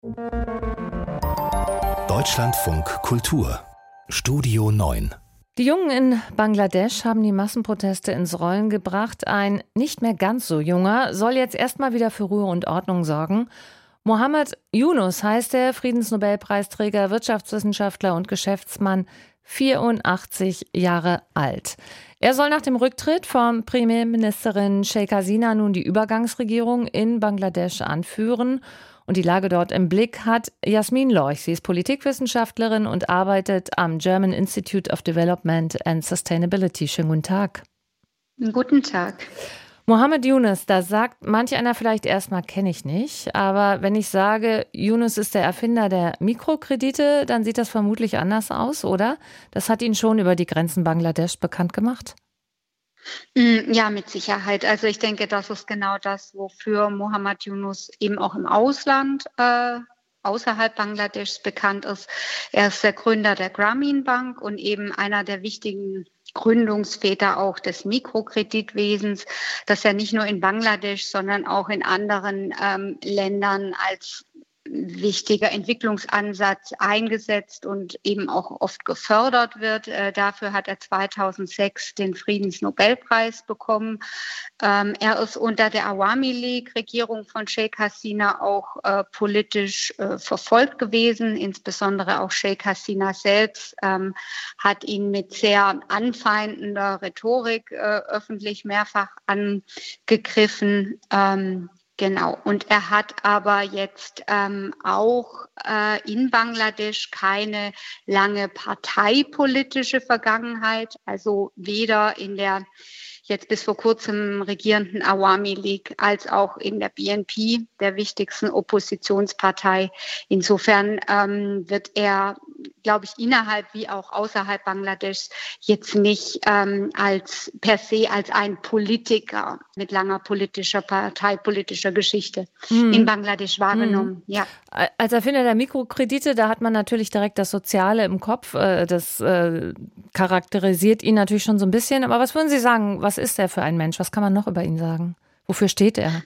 Deutschlandfunk Kultur Studio 9. Die Jungen in Bangladesch haben die Massenproteste ins Rollen gebracht. Ein nicht mehr ganz so junger soll jetzt erstmal wieder für Ruhe und Ordnung sorgen. Muhammad Yunus heißt er, Friedensnobelpreisträger, Wirtschaftswissenschaftler und Geschäftsmann, 84 Jahre alt. Er soll nach dem Rücktritt von Premierministerin Sheikh Hasina nun die Übergangsregierung in Bangladesch anführen. Und die Lage dort im Blick hat Jasmin Lorch. Sie ist Politikwissenschaftlerin und arbeitet am German Institute of Development and Sustainability. Schönen guten Tag. Guten Tag. Muhammad Yunus, da sagt manch einer vielleicht erstmal, kenne ich nicht. Aber wenn ich sage, Yunus ist der Erfinder der Mikrokredite, dann sieht das vermutlich anders aus, oder? Das hat ihn schon über die Grenzen Bangladesch bekannt gemacht. Ja, mit Sicherheit. Also ich denke, das ist genau das, wofür Muhammad Yunus eben auch im Ausland, außerhalb Bangladeschs bekannt ist. Er ist der Gründer der Grameen Bank und eben einer der wichtigen Gründungsväter auch des Mikrokreditwesens, das ja nicht nur in Bangladesch, sondern auch in anderen Ländern als wichtiger Entwicklungsansatz eingesetzt und eben auch oft gefördert wird. Dafür hat er 2006 den Friedensnobelpreis bekommen. Er ist unter der Awami League-Regierung von Sheikh Hasina auch politisch verfolgt gewesen. Insbesondere auch Sheikh Hasina selbst hat ihn mit sehr anfeindender Rhetorik öffentlich mehrfach angegriffen. Genau, und er hat aber jetzt auch in Bangladesch keine lange parteipolitische Vergangenheit, also weder in der jetzt bis vor kurzem regierenden Awami League als auch in der BNP, der wichtigsten Oppositionspartei. Insofern wird er, glaube ich, innerhalb wie auch außerhalb Bangladeschs jetzt nicht als per se als ein Politiker mit langer parteipolitischer Geschichte in Bangladesch wahrgenommen. Ja. Als Erfinder der Mikrokredite, da hat man natürlich direkt das Soziale im Kopf. Das charakterisiert ihn natürlich schon so ein bisschen. Aber was würden Sie sagen, was ist er für ein Mensch? Was kann man noch über ihn sagen? Wofür steht er?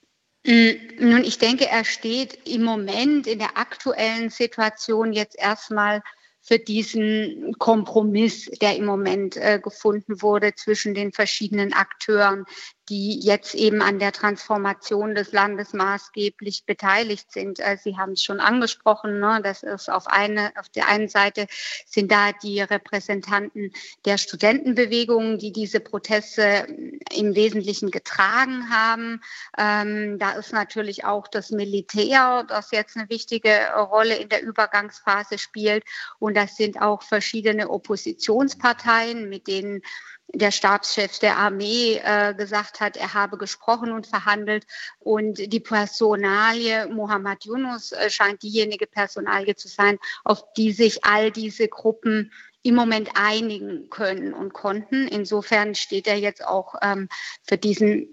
Nun, ich denke, er steht im Moment in der aktuellen Situation jetzt erstmal für diesen Kompromiss, der im Moment gefunden wurde zwischen den verschiedenen Akteuren, die jetzt eben an der Transformation des Landes maßgeblich beteiligt sind. Sie haben es schon angesprochen, ne? Das ist auf der einen Seite sind da die Repräsentanten der Studentenbewegungen, die diese Proteste im Wesentlichen getragen haben. Da ist natürlich auch das Militär, das jetzt eine wichtige Rolle in der Übergangsphase spielt. Und das sind auch verschiedene Oppositionsparteien, mit denen der Stabschef der Armee gesagt hat, er habe gesprochen und verhandelt. Und die Personalie Muhammad Yunus scheint diejenige Personalie zu sein, auf die sich all diese Gruppen im Moment einigen können und konnten. Insofern steht er jetzt auch für diesen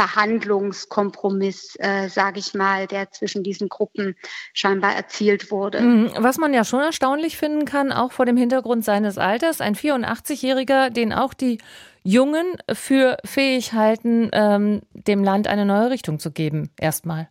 Verhandlungskompromiss, sage ich mal, der zwischen diesen Gruppen scheinbar erzielt wurde. Was man ja schon erstaunlich finden kann, auch vor dem Hintergrund seines Alters, ein 84-Jähriger, den auch die Jungen für fähig halten, dem Land eine neue Richtung zu geben, erstmal.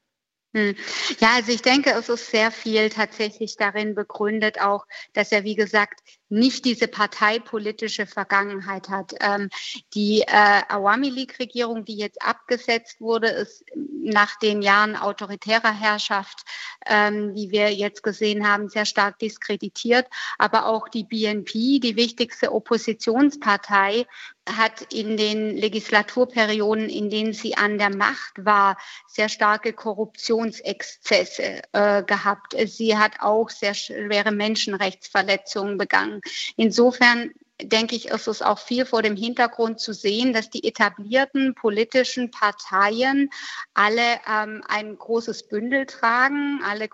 Ja, also ich denke, es ist sehr viel tatsächlich darin begründet auch, dass er, wie gesagt, nicht diese parteipolitische Vergangenheit hat. Die Awami League-Regierung, die jetzt abgesetzt wurde, ist nach den Jahren autoritärer Herrschaft, wie wir jetzt gesehen haben, sehr stark diskreditiert. Aber auch die BNP, die wichtigste Oppositionspartei, hat in den Legislaturperioden, in denen sie an der Macht war, sehr starke Korruptionsexzesse gehabt. Sie hat auch sehr schwere Menschenrechtsverletzungen begangen. Insofern denke ich, ist es auch viel vor dem Hintergrund zu sehen, dass die etablierten politischen Parteien alle ein großes Bündel tragen, alle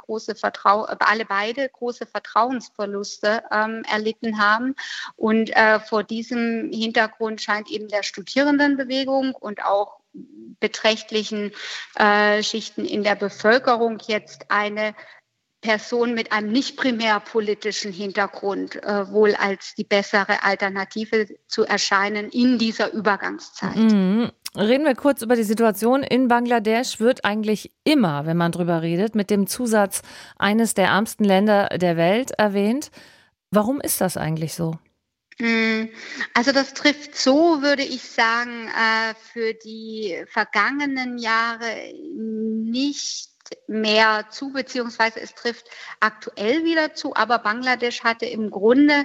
beide große Vertrauensverluste erlitten haben. Und vor diesem Hintergrund scheint eben der Studierendenbewegung und auch beträchtlichen Schichten in der Bevölkerung jetzt eine Person mit einem nicht primärpolitischen Hintergrund wohl als die bessere Alternative zu erscheinen in dieser Übergangszeit. Reden wir kurz über die Situation in Bangladesch. Wird eigentlich immer, wenn man drüber redet, mit dem Zusatz eines der ärmsten Länder der Welt erwähnt. Warum ist das eigentlich so? Also das trifft so, würde ich sagen, für die vergangenen Jahre nicht mehr zu, beziehungsweise es trifft aktuell wieder zu. Aber Bangladesch hatte im Grunde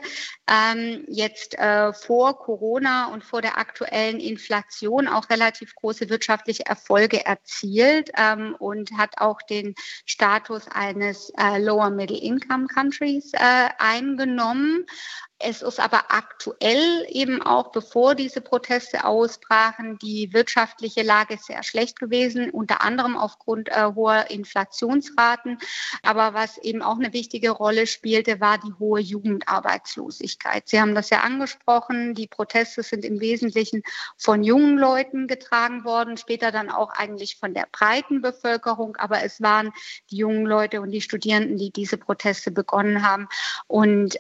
jetzt vor Corona und vor der aktuellen Inflation auch relativ große wirtschaftliche Erfolge erzielt und hat auch den Status eines Lower Middle Income Countries eingenommen. Es ist aber aktuell eben auch, bevor diese Proteste ausbrachen, die wirtschaftliche Lage sehr schlecht gewesen, unter anderem aufgrund hoher Inflationsraten. Aber was eben auch eine wichtige Rolle spielte, war die hohe Jugendarbeitslosigkeit. Sie haben das ja angesprochen, die Proteste sind im Wesentlichen von jungen Leuten getragen worden, später dann auch eigentlich von der breiten Bevölkerung. Aber es waren die jungen Leute und die Studierenden, die diese Proteste begonnen haben. Und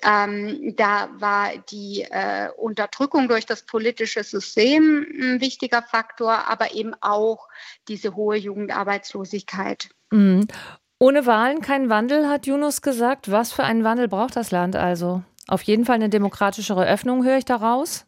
da war die Unterdrückung durch das politische System ein wichtiger Faktor, aber eben auch diese hohe Jugendarbeitslosigkeit. Mhm. Ohne Wahlen kein Wandel, hat Yunus gesagt. Was für einen Wandel braucht das Land also? Auf jeden Fall eine demokratischere Öffnung, höre ich daraus?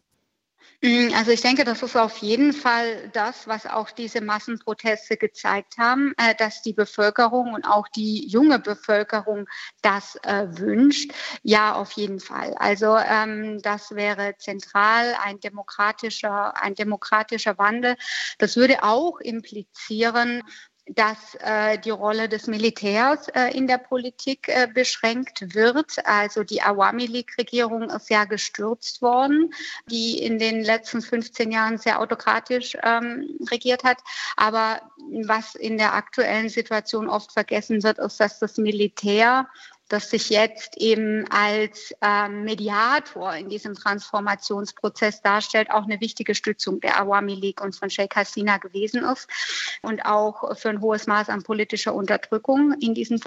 Also ich denke, das ist auf jeden Fall das, was auch diese Massenproteste gezeigt haben, dass die Bevölkerung und auch die junge Bevölkerung das wünscht. Ja, auf jeden Fall. Also das wäre zentral, ein demokratischer Wandel. Das würde auch implizieren, dass die Rolle des Militärs in der Politik beschränkt wird. Also die Awami League-Regierung ist ja gestürzt worden, die in den letzten 15 Jahren sehr autokratisch regiert hat. Aber was in der aktuellen Situation oft vergessen wird, ist, dass das Militär, das sich jetzt eben als Mediator in diesem Transformationsprozess darstellt, auch eine wichtige Stützung der Awami League und von Sheikh Hasina gewesen ist und auch für ein hohes Maß an politischer Unterdrückung in diesen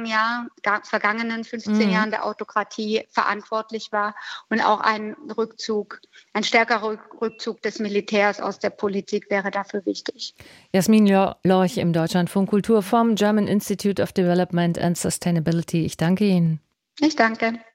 vergangenen 15 Jahren der Autokratie verantwortlich war und auch ein stärkerer Rückzug des Militärs aus der Politik wäre dafür wichtig. Jasmin Lorch im Deutschlandfunk Kultur vom German Institute of Development and Sustainability. Ich danke Ihnen. Ich danke.